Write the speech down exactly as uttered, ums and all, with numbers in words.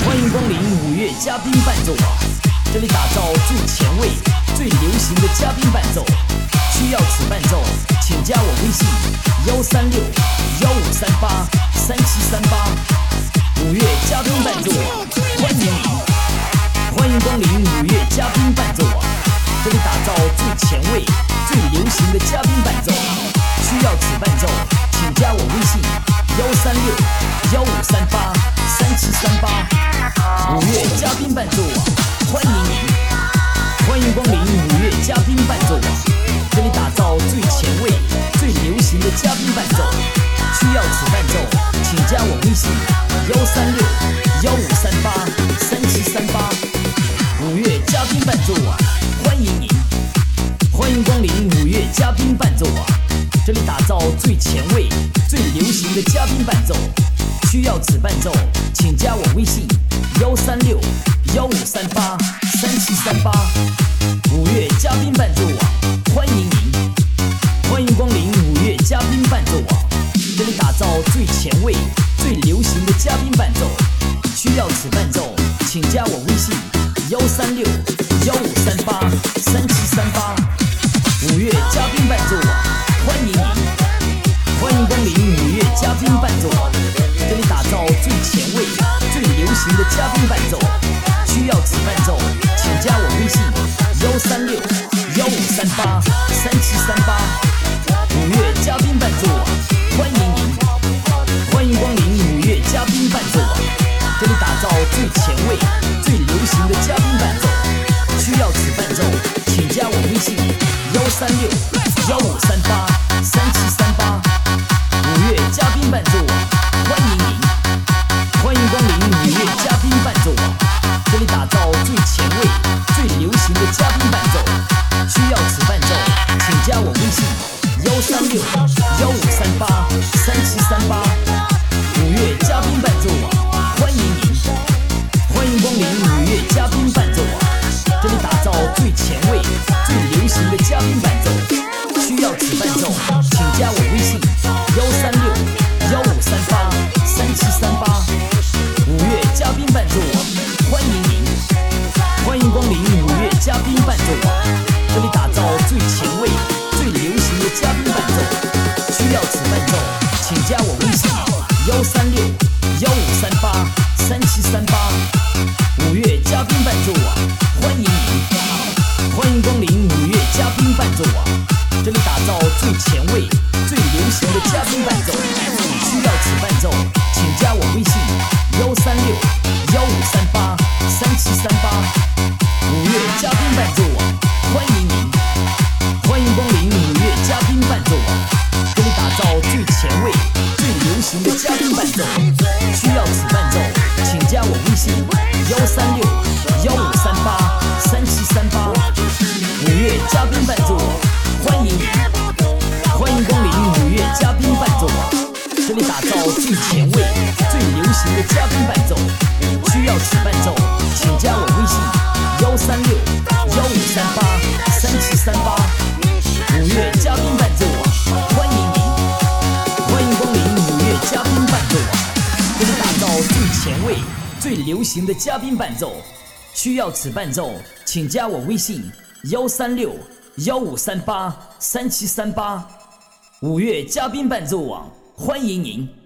欢迎光临五月嘉宾伴奏网，这里打造最前卫、最流行的嘉宾伴奏。需要此伴奏，请加我微信幺三六幺五三八三七三八。五月嘉宾伴奏网，欢迎你！欢迎光临五月嘉宾伴奏网，这里打造最前卫、最流行的嘉宾伴奏。需要此伴奏，请加我微信幺三六幺五三八三七三八。五月嘉宾伴奏网，欢迎您！欢迎光临五月嘉宾伴奏网，这里打造最前卫、最流行的嘉宾伴奏。需要此伴奏，请加我微信幺三六幺五三八三七三八。五月嘉宾伴奏网，欢迎您！欢迎光临五月嘉宾伴奏网，这里打造最前卫、最流行的嘉宾伴奏。需要此伴奏，请加我微信幺三六幺五三八三七三八。五月嘉宾伴奏网，欢迎您！欢迎光临五月嘉宾伴奏网，这里打造最前卫、最流行的嘉宾伴奏。需要此伴奏，请加我微信幺三六幺五三八三七三八。五月嘉宾伴奏网，欢迎您！欢迎光临五月嘉宾伴奏网，这里打造最前卫、最流行的嘉宾伴奏。需要此伴奏，请加我微信幺三六幺五三八三七三八。五月嘉宾伴奏网，欢迎您！欢迎光临五月嘉宾伴奏网，这里打造最前卫、最流行的嘉宾伴奏。需要此伴奏，请加我微信幺三六幺五三八三七三八。五月嘉宾伴奏网，欢迎您！欢迎光临五月嘉宾伴奏网，这里打造最前卫、最流行的嘉宾伴奏。需要此伴奏，请加我微信幺三六幺五三八三七三八。五月嘉宾伴奏网，欢迎您！欢迎光临五月嘉宾伴奏网，这里打造最前卫、最流行的嘉宾伴奏。需要此伴奏，请加我微信幺三六幺五三八三七三八。五月嘉宾伴奏网，欢迎您！欢迎光临五月嘉宾伴奏网，这里打造最前卫、最流行的嘉宾伴奏。需要此伴奏，请加我微信幺三六幺五三八三七三八。五月嘉宾伴奏网，欢迎您！欢迎光临五月嘉宾伴奏网，这里打造最前卫、最流行的嘉宾伴奏。需要此伴奏，请加我微信幺三六幺五三八三七三八。五月嘉宾伴奏网，欢迎您！欢迎光临五月嘉宾伴奏网，这里打造最前卫、最流行的嘉宾伴奏。需要此伴奏，请加我微信幺三六幺五三八三七三八。五月嘉宾伴奏网，欢迎您！欢迎光临五月嘉宾伴奏网，这里打造最前卫、最流行的嘉宾伴奏。需要此伴奏，请加我微信幺三六幺五三八三七三八。五月嘉宾伴奏网，欢迎您！欢迎光临五月嘉宾伴奏网，这里打造最前卫、最流行的嘉宾伴奏。需要此伴奏，请加我微信幺三六幺五三八三七三八。五月嘉宾伴奏网，欢迎您！